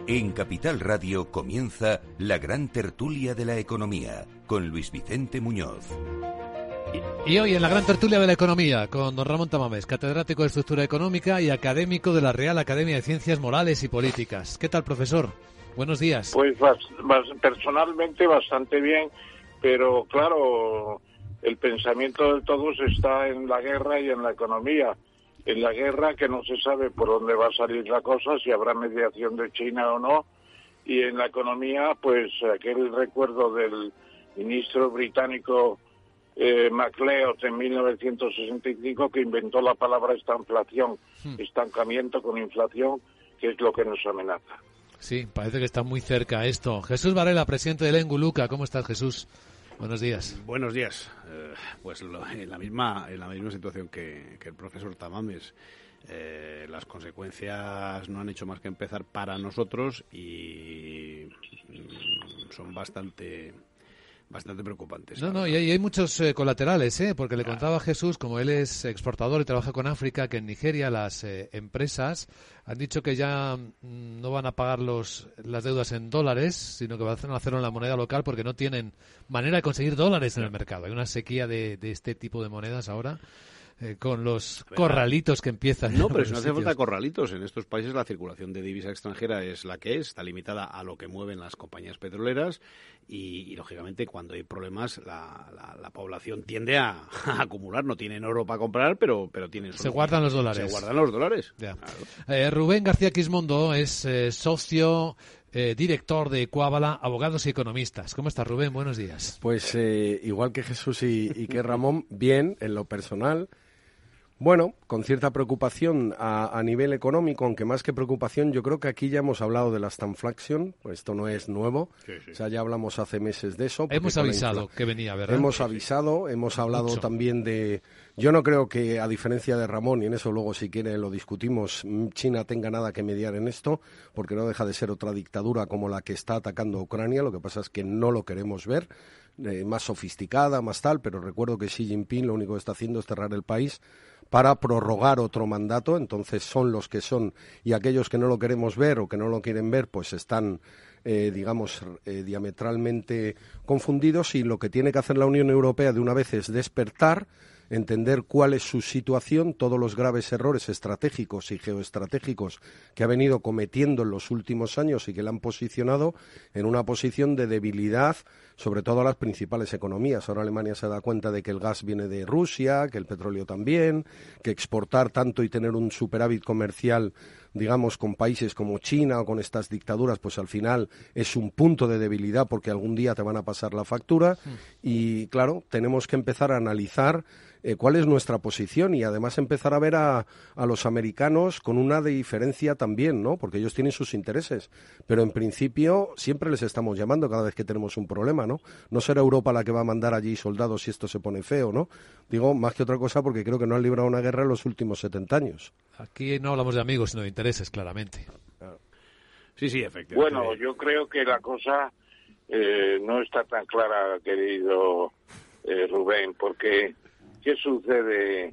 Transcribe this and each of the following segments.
En Capital Radio comienza la gran tertulia de la economía con Luis Vicente Muñoz. Y hoy en la gran tertulia de la economía con don Ramón Tamames, catedrático de Estructura Económica y académico de la Real Academia de Ciencias Morales y Políticas. ¿Qué tal, profesor? Buenos días. Pues personalmente bastante bien, pero claro, el pensamiento de todos está en la guerra y en la economía. En la guerra, que no se sabe por dónde va a salir la cosa, si habrá mediación de China o no, y en la economía, pues aquel recuerdo del ministro británico MacLeod en 1965, que inventó la palabra estanflación, estancamiento con inflación, que es lo que nos amenaza. Sí, parece que está muy cerca esto. Jesús Varela, presidente del Enguluca. ¿Cómo estás, Jesús? Buenos días. Buenos días. Pues en la misma situación que el profesor Tamames. Las consecuencias no han hecho más que empezar para nosotros y son bastante preocupantes. No, y hay muchos colaterales, porque le contaba a Jesús, como él es exportador y trabaja con África, que en Nigeria las empresas han dicho que ya no van a pagar las deudas en dólares, sino que van a hacerlo en la moneda local porque no tienen manera de conseguir dólares en el mercado. Hay una sequía de este tipo de monedas ahora. Con los corralitos que empiezan. No, pero no hace falta corralitos. En estos países la circulación de divisa extranjera es la que es, está limitada a lo que mueven las compañías petroleras y lógicamente, cuando hay problemas, la población tiende a acumular. No tienen oro para comprar, pero tienen... Se guardan los dólares. Se guardan los dólares. Ya. Claro. Rubén García Quismondo es socio... director de Ecuábala, abogados y economistas. ¿Cómo estás, Rubén? Buenos días. Pues igual que Jesús y que Ramón, bien en lo personal. Bueno, con cierta preocupación a nivel económico, aunque más que preocupación, yo creo que aquí ya hemos hablado de la stagflation, pues esto no es nuevo, sí. O sea, ya hablamos hace meses de eso. Hemos avisado que venía, ¿verdad? Hemos avisado, hemos hablado también de... Yo no creo que, a diferencia de Ramón, y en eso luego si quiere lo discutimos, China tenga nada que mediar en esto, porque no deja de ser otra dictadura como la que está atacando a Ucrania, lo que pasa es que no lo queremos ver, más sofisticada, más tal, pero recuerdo que Xi Jinping lo único que está haciendo es cerrar el país para prorrogar otro mandato, entonces son los que son, y aquellos que no lo queremos ver o que no lo quieren ver, pues están, diametralmente confundidos, y lo que tiene que hacer la Unión Europea de una vez es despertar, entender cuál es su situación, todos los graves errores estratégicos y geoestratégicos que ha venido cometiendo en los últimos años y que le han posicionado en una posición de debilidad, sobre todo a las principales economías. Ahora Alemania se da cuenta de que el gas viene de Rusia, que el petróleo también, que exportar tanto y tener un superávit comercial, digamos, con países como China o con estas dictaduras, pues al final es un punto de debilidad porque algún día te van a pasar la factura. Y claro, tenemos que empezar a analizar cuál es nuestra posición y además empezar a ver a los americanos con una diferencia también, ¿no? Porque ellos tienen sus intereses, pero en principio siempre les estamos llamando cada vez que tenemos un problema, ¿no? No será Europa la que va a mandar allí soldados si esto se pone feo, ¿no? Digo, más que otra cosa porque creo que no han librado una guerra en los últimos 70 años. Aquí no hablamos de amigos, sino de intereses, claramente. Sí, efectivamente. Bueno, yo creo que la cosa no está tan clara, querido Rubén, porque ¿qué sucede?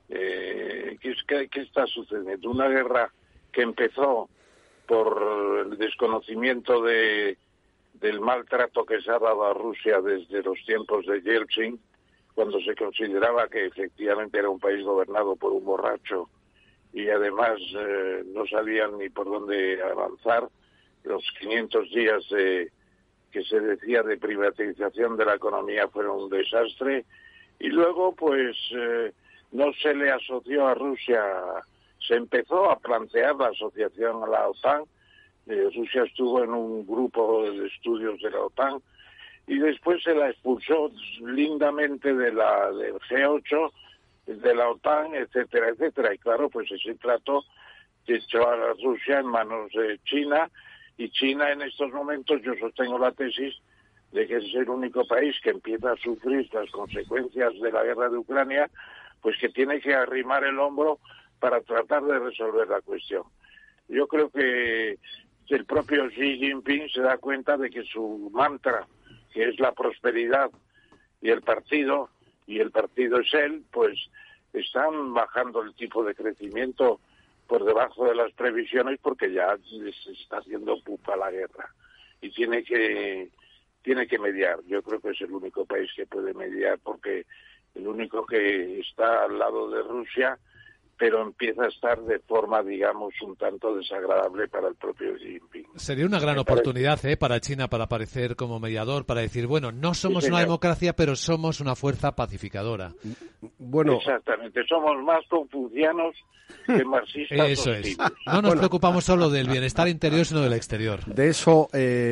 ¿Qué está sucediendo? Una guerra que empezó por el desconocimiento del maltrato que se ha dado a Rusia desde los tiempos de Yeltsin, cuando se consideraba que efectivamente era un país gobernado por un borracho y además no sabían ni por dónde avanzar. Los 500 días que se decía de privatización de la economía fueron un desastre. Y luego, pues, no se le asoció a Rusia, se empezó a plantear la asociación a la OTAN. Rusia estuvo en un grupo de estudios de la OTAN y después se la expulsó lindamente del G8, de la OTAN, etcétera, etcétera. Y claro, pues ese trato echó a Rusia en manos de China, y China en estos momentos, yo sostengo la tesis de que es el único país que empieza a sufrir las consecuencias de la guerra de Ucrania, pues que tiene que arrimar el hombro para tratar de resolver la cuestión. Yo creo que el propio Xi Jinping se da cuenta de que su mantra, que es la prosperidad y el partido es él, pues están bajando el tipo de crecimiento por debajo de las previsiones porque ya se está haciendo pupa la guerra y tiene que mediar. Yo creo que es el único país que puede mediar porque el único que está al lado de Rusia, pero empieza a estar de forma, digamos, un tanto desagradable para el propio Xi Jinping. Sería una gran oportunidad para China para aparecer como mediador, para decir, bueno, no somos una democracia, pero somos una fuerza pacificadora. Bueno, exactamente, somos más confucianos que marxistas. Eso es. No nos preocupamos solo del bienestar interior, sino del exterior. De eso,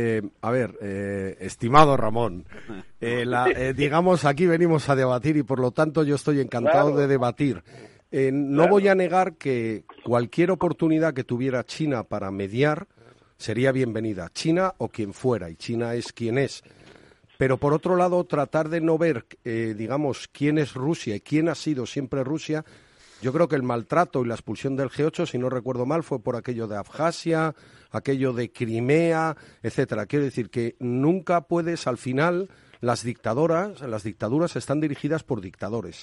estimado Ramón, digamos, aquí venimos a debatir y por lo tanto yo estoy encantado de debatir. No voy a negar que cualquier oportunidad que tuviera China para mediar sería bienvenida, China o quien fuera, y China es quien es. Pero por otro lado, tratar de no ver, digamos, quién es Rusia y quién ha sido siempre Rusia, yo creo que el maltrato y la expulsión del G8, si no recuerdo mal, fue por aquello de Abjasia, aquello de Crimea, etcétera. Quiero decir que nunca puedes, al final, las dictaduras están dirigidas por dictadores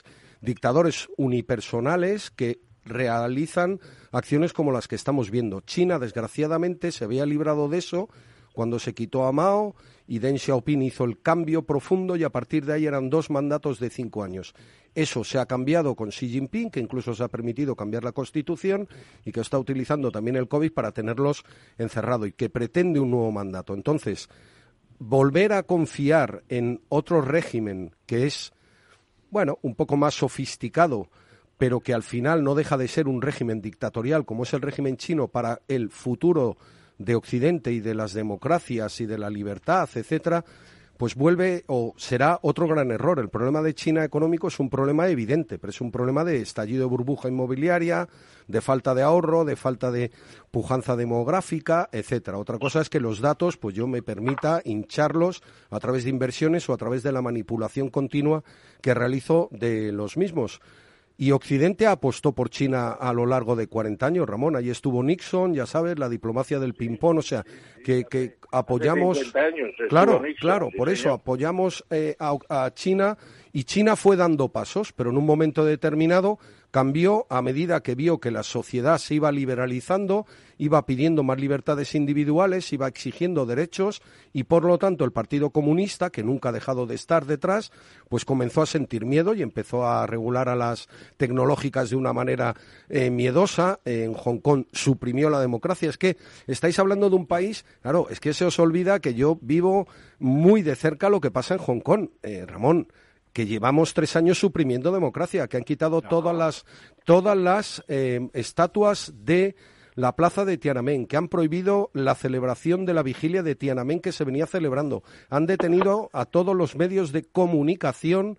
unipersonales que realizan acciones como las que estamos viendo. China, desgraciadamente, se había librado de eso cuando se quitó a Mao y Deng Xiaoping hizo el cambio profundo y a partir de ahí eran 2 mandatos de 5 años. Eso se ha cambiado con Xi Jinping, que incluso se ha permitido cambiar la Constitución y que está utilizando también el COVID para tenerlos encerrados y que pretende un nuevo mandato. Entonces, volver a confiar en otro régimen que es, bueno, un poco más sofisticado, pero que al final no deja de ser un régimen dictatorial como es el régimen chino para el futuro de Occidente y de las democracias y de la libertad, etcétera, pues vuelve o será otro gran error. El problema de China económico es un problema evidente, pero es un problema de estallido de burbuja inmobiliaria, de falta de ahorro, de falta de pujanza demográfica, etcétera. Otra cosa es que los datos, pues yo me permita hincharlos a través de inversiones o a través de la manipulación continua que realizo de los mismos. Y Occidente apostó por China a lo largo de 40 años, Ramón. Ahí estuvo Nixon, ya sabes, la diplomacia del ping-pong, o sea, que apoyamos... Hace 50 años claro, Nixon, claro, sí, por señor. eso apoyamos a China y China fue dando pasos, pero en un momento determinado cambió a medida que vio que la sociedad se iba liberalizando, iba pidiendo más libertades individuales, iba exigiendo derechos y, por lo tanto, el Partido Comunista, que nunca ha dejado de estar detrás, pues comenzó a sentir miedo y empezó a regular a las tecnológicas de una manera miedosa. En Hong Kong suprimió la democracia. Es que estáis hablando de un país, claro, es que se os olvida que yo vivo muy de cerca lo que pasa en Hong Kong, Ramón, que llevamos 3 años suprimiendo democracia, que han quitado todas las estatuas de la plaza de Tiananmen, que han prohibido la celebración de la vigilia de Tiananmen que se venía celebrando. Han detenido a todos los medios de comunicación,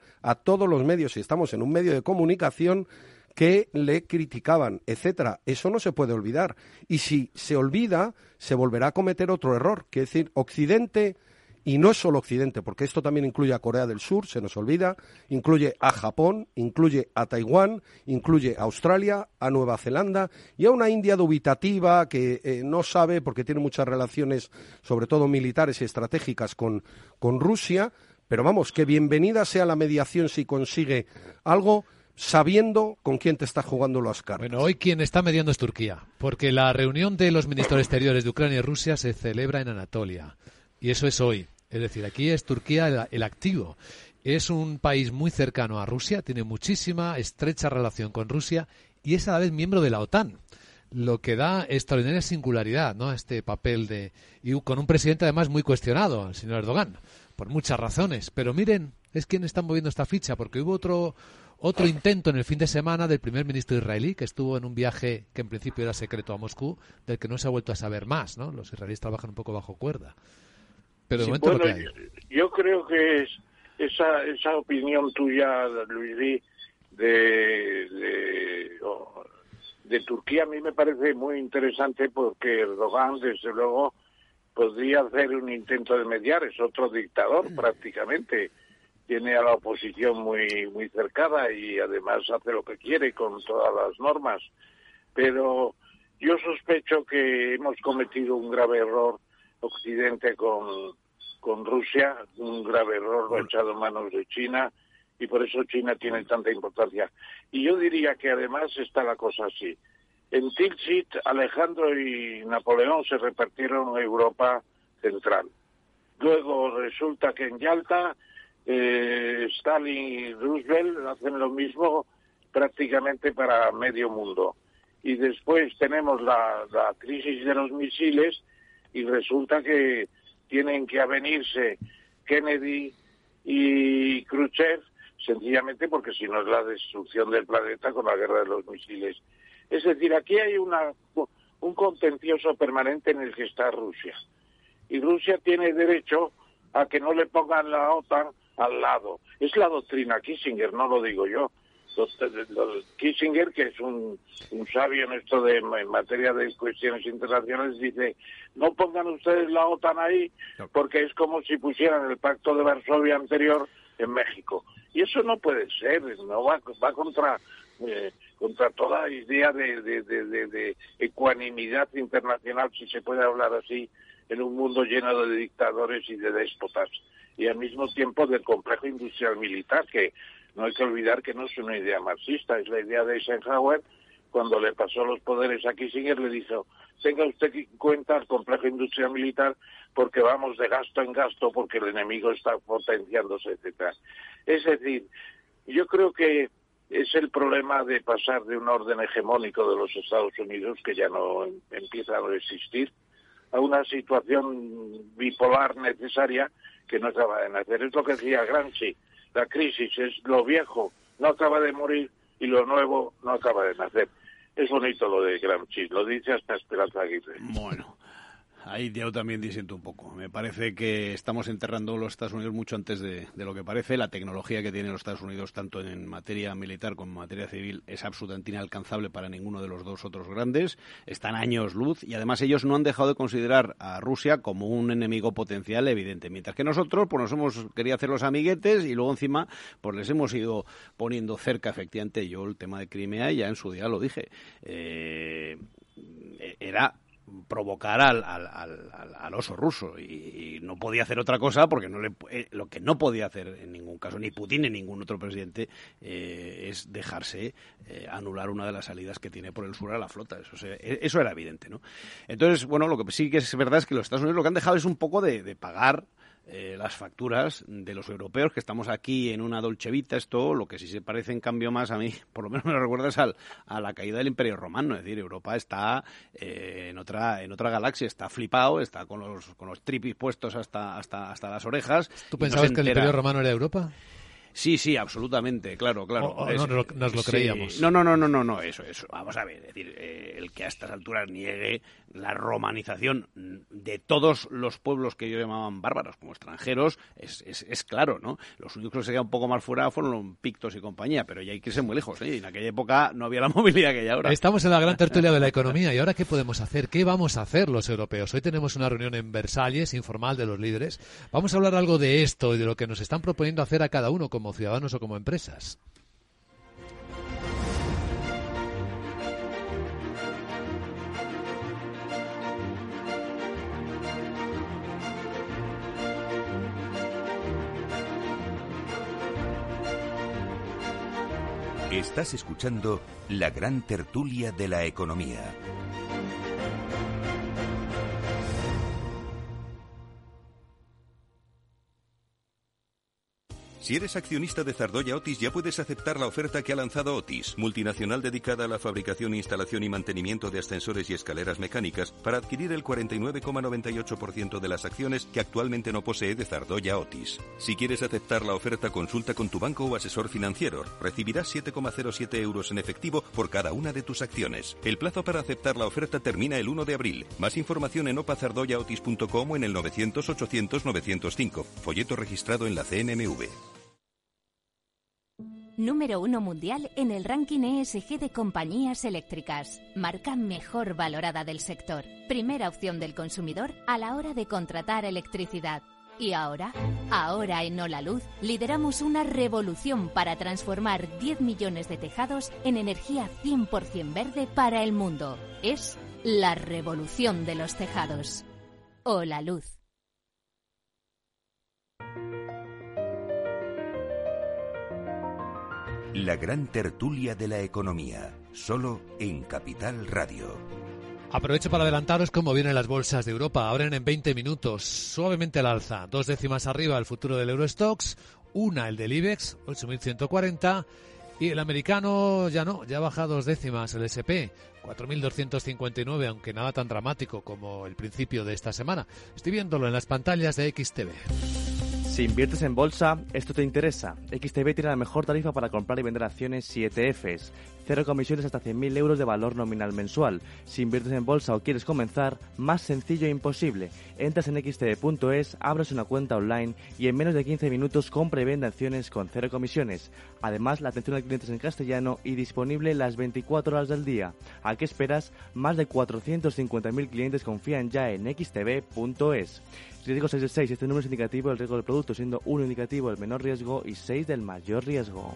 y estamos en un medio de comunicación que le criticaban, etcétera. Eso no se puede olvidar. Y si se olvida, se volverá a cometer otro error, que es decir, Occidente... Y no es solo Occidente, porque esto también incluye a Corea del Sur, se nos olvida, incluye a Japón, incluye a Taiwán, incluye a Australia, a Nueva Zelanda y a una India dubitativa que no sabe, porque tiene muchas relaciones, sobre todo militares y estratégicas, con Rusia. Pero vamos, que bienvenida sea la mediación si consigue algo, sabiendo con quién te está jugando las cartas. Bueno, hoy quien está mediando es Turquía, porque la reunión de los ministros exteriores de Ucrania y Rusia se celebra en Anatolia. Y eso es hoy. Es decir, aquí es Turquía el activo. Es un país muy cercano a Rusia, tiene muchísima, estrecha relación con Rusia y es a la vez miembro de la OTAN, lo que da extraordinaria singularidad, ¿no?, a este papel y con un presidente además muy cuestionado, el señor Erdogan, por muchas razones. Pero miren, es quien está moviendo esta ficha, porque hubo otro intento en el fin de semana del primer ministro israelí, que estuvo en un viaje que en principio era secreto a Moscú, del que no se ha vuelto a saber más, ¿no? Los israelíes trabajan un poco bajo cuerda. Pero de momento bueno, lo que hay. Yo creo que es esa opinión tuya, Luis, de Turquía, a mí me parece muy interesante porque Erdogan, desde luego, podría hacer un intento de mediar. Es otro dictador prácticamente. Tiene a la oposición muy, muy cercada y además hace lo que quiere con todas las normas. Pero yo sospecho que hemos cometido un grave error Occidente con Rusia, un grave error, lo ha echado en manos de China y por eso China tiene tanta importancia. Y yo diría que además está la cosa así. En Tilsit, Alejandro y Napoleón se repartieron Europa central. Luego resulta que en Yalta Stalin y Roosevelt hacen lo mismo prácticamente para medio mundo. Y después tenemos la crisis de los misiles y resulta que tienen que avenirse Kennedy y Khrushchev, sencillamente porque si no es la destrucción del planeta con la guerra de los misiles. Es decir, aquí hay un contencioso permanente en el que está Rusia. Y Rusia tiene derecho a que no le pongan la OTAN al lado. Es la doctrina Kissinger, no lo digo yo. Kissinger, que es un sabio en esto en materia de cuestiones internacionales, dice, no pongan ustedes la OTAN ahí porque es como si pusieran el Pacto de Varsovia anterior en México. Y eso no puede ser, no va contra toda idea de ecuanimidad internacional, si se puede hablar así, en un mundo lleno de dictadores y de déspotas. Y al mismo tiempo del complejo industrial militar, que no hay que olvidar que no es una idea marxista, es la idea de Eisenhower. Cuando le pasó los poderes a Kissinger, le dijo, tenga usted en cuenta el complejo industrial militar porque vamos de gasto en gasto, porque el enemigo está potenciándose, etcétera. Es decir, yo creo que es el problema de pasar de un orden hegemónico de los Estados Unidos, que ya no empieza a no existir, a una situación bipolar necesaria que no acaba de nacer. Es lo que decía Gramsci, la crisis es lo viejo, no acaba de morir, y lo nuevo no acaba de nacer. Es bonito lo de Gramsci, lo dice hasta Esperanza Aguirre. Bueno, ahí yo también disiento un poco. Me parece que estamos enterrando los Estados Unidos mucho antes de lo que parece. La tecnología que tienen los Estados Unidos, tanto en materia militar como en materia civil, es absolutamente inalcanzable para ninguno de los dos otros grandes. Están años luz y además ellos no han dejado de considerar a Rusia como un enemigo potencial evidente. Mientras que nosotros pues nos hemos querido hacer los amiguetes y luego encima pues les hemos ido poniendo cerca, efectivamente. Yo el tema de Crimea ya en su día lo dije. Era provocar al oso ruso y no podía hacer otra cosa porque lo que no podía hacer en ningún caso ni Putin ni ningún otro presidente es dejarse anular una de las salidas que tiene por el sur a la flota. Eso era evidente, ¿no? Entonces, bueno, lo que sí que es verdad es que los Estados Unidos lo que han dejado es un poco de pagar las facturas de los europeos, que estamos aquí en una Dolce Vita. Esto, lo que sí se parece en cambio más a mí, por lo menos me lo recuerda, es a la caída del Imperio Romano. Es decir, Europa está en otra galaxia, está flipado, está con los tripis puestos hasta las orejas. ¿Tú pensabas que el Imperio Romano era Europa? Sí, absolutamente, claro. Nos lo creíamos. Sí. No, eso. Vamos a ver, es decir, el que a estas alturas niegue la romanización de todos los pueblos que ellos llamaban bárbaros como extranjeros, es claro, ¿no? Los únicos que se quedan un poco más fuera fueron los pictos y compañía, pero ya hay que irse muy lejos, ¿eh? En aquella época no había la movilidad que hay ahora. Estamos en la gran tertulia de la economía, ¿y ahora qué podemos hacer? ¿Qué vamos a hacer los europeos? Hoy tenemos una reunión en Versalles, informal, de los líderes. Vamos a hablar algo de esto y de lo que nos están proponiendo hacer a cada uno como ciudadanos o como empresas. Estás escuchando la gran tertulia de la economía. Si eres accionista de Zardoya Otis, ya puedes aceptar la oferta que ha lanzado Otis, multinacional dedicada a la fabricación, instalación y mantenimiento de ascensores y escaleras mecánicas, para adquirir el 49,98% de las acciones que actualmente no posee de Zardoya Otis. Si quieres aceptar la oferta, consulta con tu banco o asesor financiero. Recibirás 7,07 euros en efectivo por cada una de tus acciones. El plazo para aceptar la oferta termina el 1 de abril. Más información en opazardoyaotis.com o en el 900-800-905. Folleto registrado en la CNMV. Número 1 mundial en el ranking ESG de compañías eléctricas. Marca mejor valorada del sector. Primera opción del consumidor a la hora de contratar electricidad. Y ahora en Holaluz, lideramos una revolución para transformar 10 millones de tejados en energía 100% verde para el mundo. Es la revolución de los tejados. Holaluz. La gran tertulia de la economía, solo en Capital Radio. Aprovecho para adelantaros cómo vienen las bolsas de Europa. Abren en 20 minutos, suavemente al alza. 2 décimas arriba el futuro del Eurostoxx, 1 el del IBEX, 8.140. Y el americano ya no, ya baja 2 décimas el S&P, 4.259, aunque nada tan dramático como el principio de esta semana. Estoy viéndolo en las pantallas de XTV. Si inviertes en bolsa, esto te interesa. XTB tiene la mejor tarifa para comprar y vender acciones y ETFs. 0 comisiones hasta 100.000 euros de valor nominal mensual. Si inviertes en bolsa o quieres comenzar, más sencillo e imposible. Entras en xtb.es, abres una cuenta online y en menos de 15 minutos compra y vende acciones con 0 comisiones. Además, la atención al cliente es en castellano y disponible las 24 horas del día. ¿A qué esperas? Más de 450.000 clientes confían ya en xtb.es. Riesgo 6 de 6, este número es indicativo del riesgo del producto, siendo 1 indicativo el menor riesgo y 6 del mayor riesgo.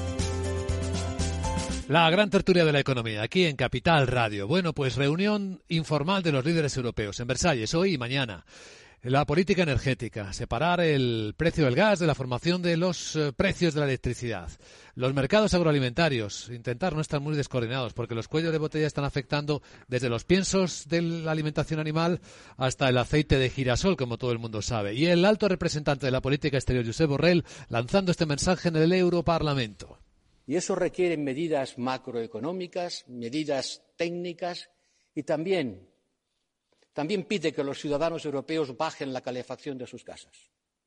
La gran tertulia de la economía, aquí en Capital Radio. Bueno, pues reunión informal de los líderes europeos en Versalles, hoy y mañana. La política energética, separar el precio del gas de la formación de los precios de la electricidad. Los mercados agroalimentarios, intentar no estar muy descoordinados, porque los cuellos de botella están afectando desde los piensos de la alimentación animal hasta el aceite de girasol, como todo el mundo sabe. Y el alto representante de la política exterior, Josep Borrell, lanzando este mensaje en el Europarlamento. Y eso requiere medidas macroeconómicas, medidas técnicas y también pide que los ciudadanos europeos bajen la calefacción de sus casas.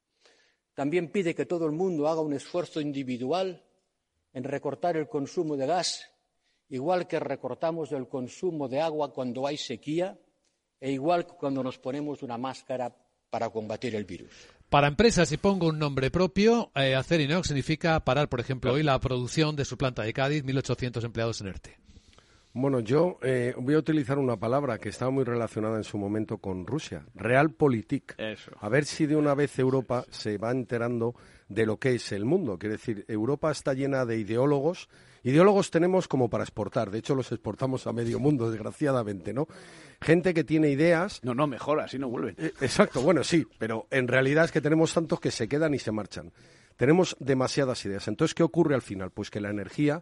También pide que todo el mundo haga un esfuerzo individual en recortar el consumo de gas, igual que recortamos el consumo de agua cuando hay sequía e igual que cuando nos ponemos una máscara para combatir el virus. Para empresas, si pongo un nombre propio, Acerinox significa parar, por ejemplo, hoy la producción de su planta de Cádiz, 1.800 empleados en ERTE. Bueno, yo voy a utilizar una palabra que estaba muy relacionada en su momento con Rusia, Realpolitik. Eso. A ver si de una vez Europa se va enterando de lo que es el mundo. Quiere decir, Europa está llena de ideólogos. Ideólogos tenemos como para exportar. De hecho, los exportamos a medio mundo, desgraciadamente, ¿no? Gente que tiene ideas. No, mejor, así no vuelven. Exacto, bueno, sí, pero en realidad es que tenemos tantos que se quedan y se marchan. Tenemos demasiadas ideas. Entonces, ¿qué ocurre al final? Pues que la energía,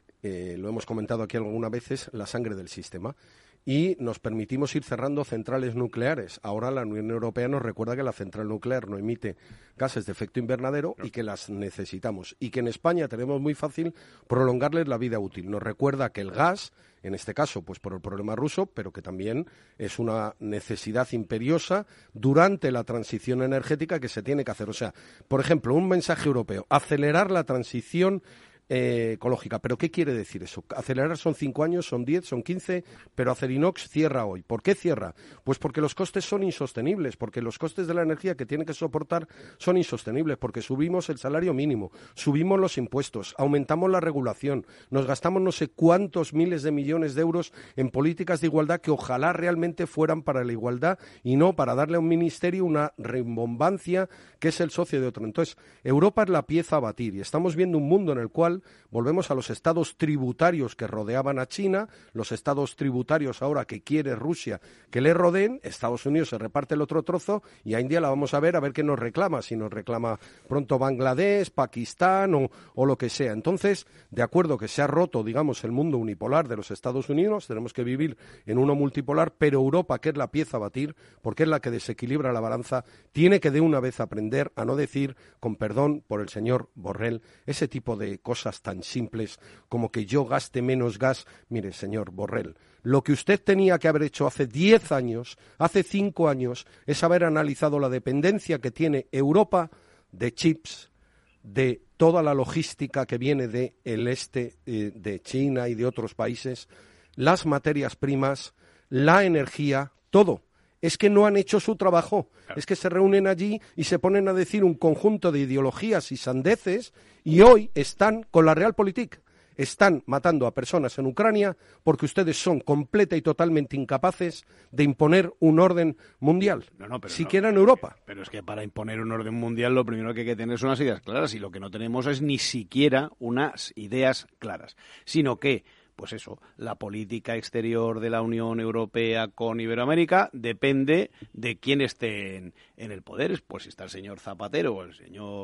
lo hemos comentado aquí algunas veces, la sangre del sistema. Y nos permitimos ir cerrando centrales nucleares. Ahora la Unión Europea nos recuerda que la central nuclear no emite gases de efecto invernadero y que las necesitamos. Y que en España tenemos muy fácil prolongarles la vida útil. Nos recuerda que el gas, en este caso pues por el problema ruso, pero que también es una necesidad imperiosa durante la transición energética que se tiene que hacer. O sea, por ejemplo, un mensaje europeo, acelerar la transición ecológica. ¿Pero qué quiere decir eso? Acelerar son 5 años, son 10, son 15, pero Acerinox cierra hoy. ¿Por qué cierra? Pues porque los costes son insostenibles, porque los costes de la energía que tiene que soportar son insostenibles, porque subimos el salario mínimo, subimos los impuestos, aumentamos la regulación, nos gastamos no sé cuántos miles de millones de euros en políticas de igualdad que ojalá realmente fueran para la igualdad y no para darle a un ministerio una rimbombancia que es el socio de otro. Entonces, Europa es la pieza a batir y estamos viendo un mundo en el cual volvemos a los estados tributarios que rodeaban a China, los estados tributarios ahora que quiere Rusia que le rodeen, Estados Unidos se reparte el otro trozo y a India la vamos a ver qué nos reclama, si nos reclama pronto Bangladesh, Pakistán o lo que sea. Entonces, de acuerdo que se ha roto, digamos, el mundo unipolar de los Estados Unidos, tenemos que vivir en uno multipolar, pero Europa, que es la pieza a batir, porque es la que desequilibra la balanza, tiene que de una vez aprender a no decir, con perdón por el señor Borrell, ese tipo de cosas tan simples como que yo gaste menos gas. Mire, señor Borrell, lo que usted tenía que haber hecho hace 10 años, hace 5 años, es haber analizado la dependencia que tiene Europa de chips, de toda la logística que viene del este de China y de otros países, las materias primas, la energía, todo. Es que no han hecho su trabajo, claro. Es que se reúnen allí y se ponen a decir un conjunto de ideologías y sandeces y hoy están con la Realpolitik. Están matando a personas en Ucrania porque ustedes son completa y totalmente incapaces de imponer un orden mundial, siquiera en Europa. Pero es que para imponer un orden mundial lo primero que hay que tener son unas ideas claras y lo que no tenemos es ni siquiera unas ideas claras, sino que pues eso, la política exterior de la Unión Europea con Iberoamérica depende de quién esté en el poder. Pues si está el señor Zapatero o el señor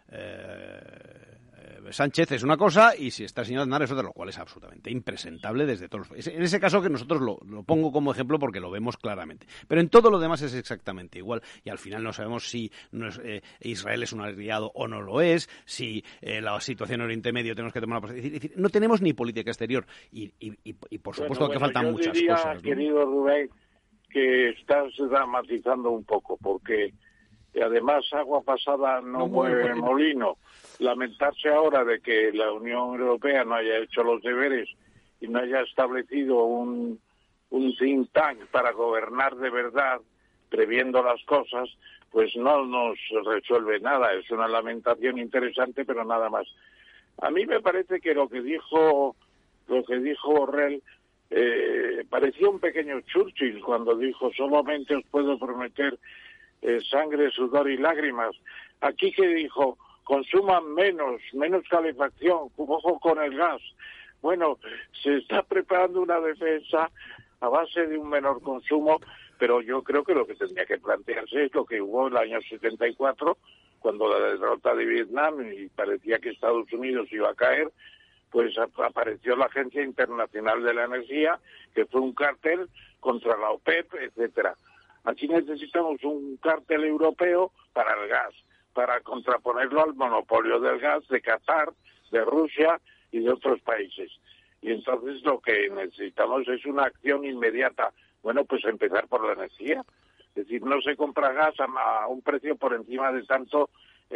Sánchez es una cosa y si está el señor Aznar es otra, lo cual es absolutamente impresentable desde todos los... En ese caso que nosotros lo pongo como ejemplo porque lo vemos claramente. Pero en todo lo demás es exactamente igual y al final no sabemos si Israel es un aliado o no lo es, si la situación en Oriente Medio tenemos que tomar una posición. Es decir, no tenemos ni política exterior y por supuesto que faltan muchas cosas, ¿no? Querido Rubén, que estás dramatizando un poco porque además agua pasada no mueve molino. Lamentarse ahora de que la Unión Europea no haya hecho los deberes y no haya establecido un think tank para gobernar de verdad, previendo las cosas, pues no nos resuelve nada. Es una lamentación interesante, pero nada más. A mí me parece que lo que dijo Borrell parecía un pequeño Churchill cuando dijo: solamente os puedo prometer sangre, sudor y lágrimas. Aquí que dijo: consuman menos calefacción, ojo con el gas. Bueno, se está preparando una defensa a base de un menor consumo, pero yo creo que lo que tendría que plantearse es lo que hubo en el año 74, cuando la derrota de Vietnam y parecía que Estados Unidos iba a caer, pues apareció la Agencia Internacional de la Energía, que fue un cártel contra la OPEP, etcétera. Aquí necesitamos un cártel europeo para el gas, para contraponerlo al monopolio del gas de Qatar, de Rusia y de otros países. Y entonces lo que necesitamos es una acción inmediata. Bueno, pues empezar por la energía. Es decir, no se compra gas a un precio por encima de tanto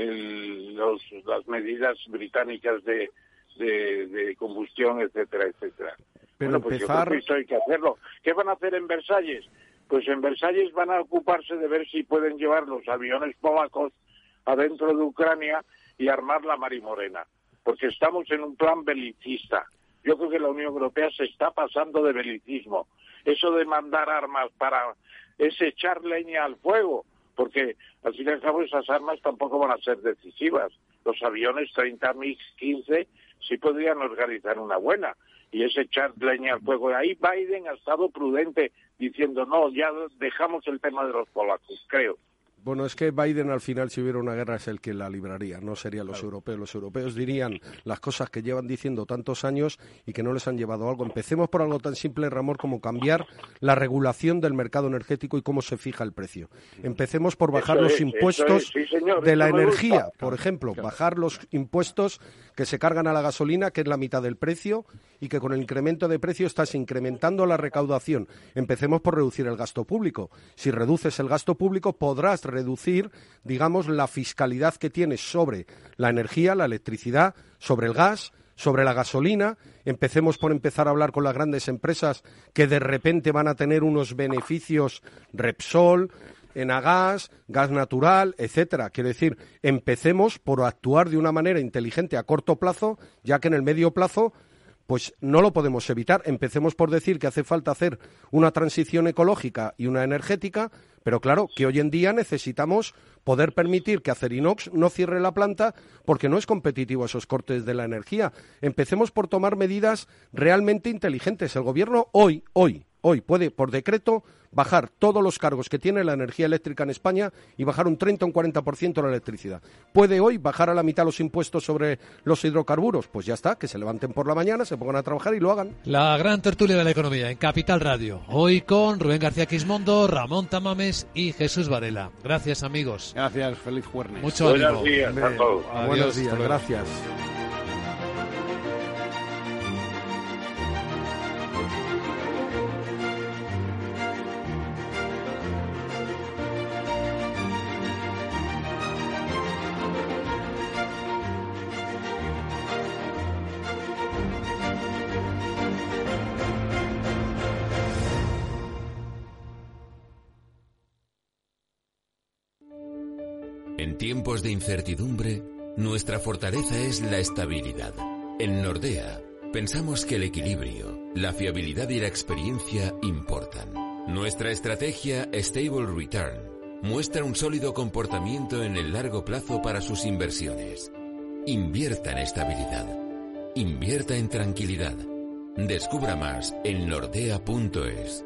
las medidas británicas de combustión, etcétera, etcétera. Pero bueno, pues yo creo que esto hay que hacerlo. ¿Qué van a hacer en Versalles? Pues en Versalles van a ocuparse de ver si pueden llevar los aviones polacos adentro de Ucrania y armar la Marimorena, porque estamos en un plan belicista. Yo creo que la Unión Europea se está pasando de belicismo. Eso de mandar armas es echar leña al fuego, porque al fin y al cabo esas armas tampoco van a ser decisivas. Los aviones 30 MiG-15 sí podrían organizar una buena, y es echar leña al fuego. Ahí Biden ha estado prudente diciendo: no, ya dejamos el tema de los polacos, creo. Bueno, es que Biden al final, si hubiera una guerra, es el que la libraría, no serían los europeos. Los europeos dirían las cosas que llevan diciendo tantos años y que no les han llevado a algo. Empecemos por algo tan simple, Ramón, como cambiar la regulación del mercado energético y cómo se fija el precio. Empecemos por bajar los impuestos de la energía, por ejemplo, bajar los impuestos que se cargan a la gasolina, que es la mitad del precio, y que con el incremento de precio estás incrementando la recaudación. Empecemos por reducir el gasto público. Si reduces el gasto público, podrás reducir, digamos, la fiscalidad que tienes sobre la energía, la electricidad, sobre el gas, sobre la gasolina. Empecemos por empezar a hablar con las grandes empresas que de repente van a tener unos beneficios, Repsol, Enagas, gas natural, etcétera. Quiero decir, empecemos por actuar de una manera inteligente a corto plazo, ya que en el medio plazo pues no lo podemos evitar. Empecemos por decir que hace falta hacer una transición ecológica y una energética, pero claro, que hoy en día necesitamos poder permitir que Acerinox no cierre la planta porque no es competitivo esos cortes de la energía. Empecemos por tomar medidas realmente inteligentes. El Gobierno hoy puede, por decreto, bajar todos los cargos que tiene la energía eléctrica en España y bajar un 30 o un 40% la electricidad. ¿Puede hoy bajar a la mitad los impuestos sobre los hidrocarburos? Pues ya está, que se levanten por la mañana, se pongan a trabajar y lo hagan. La gran tertulia de la economía en Capital Radio. Hoy con Rubén García Quismondo, Ramón Tamames y Jesús Varela. Gracias, amigos. Gracias, feliz jueves. Mucho ánimo. Buenos días a todos. Buenos días, gracias. En tiempos de incertidumbre, nuestra fortaleza es la estabilidad. En Nordea, pensamos que el equilibrio, la fiabilidad y la experiencia importan. Nuestra estrategia Stable Return muestra un sólido comportamiento en el largo plazo para sus inversiones. Invierta en estabilidad. Invierta en tranquilidad. Descubra más en nordea.es.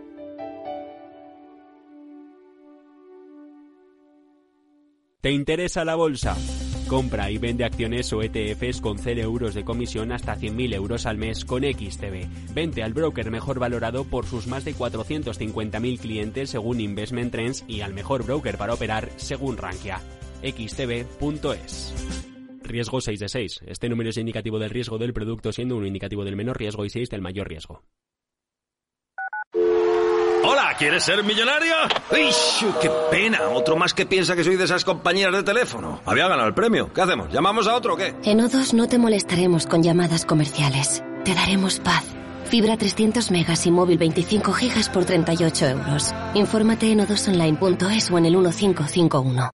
¿Te interesa la bolsa? Compra y vende acciones o ETFs con 0 euros de comisión hasta 100.000 euros al mes con XTB. Vente al broker mejor valorado por sus más de 450.000 clientes según Investment Trends y al mejor broker para operar según Rankia. xtb.es. Riesgo 6 de 6. Este número es indicativo del riesgo del producto, siendo 1 indicativo del menor riesgo y 6 del mayor riesgo. Hola, ¿quieres ser millonario? ¡Ish! ¡Qué pena! Otro más que piensa que soy de esas compañías de teléfono. Había ganado el premio. ¿Qué hacemos? ¿Llamamos a otro o qué? En O2 no te molestaremos con llamadas comerciales. Te daremos paz. Fibra 300 megas y móvil 25 gigas por 38 euros. Infórmate en o2online.es o en el 1551.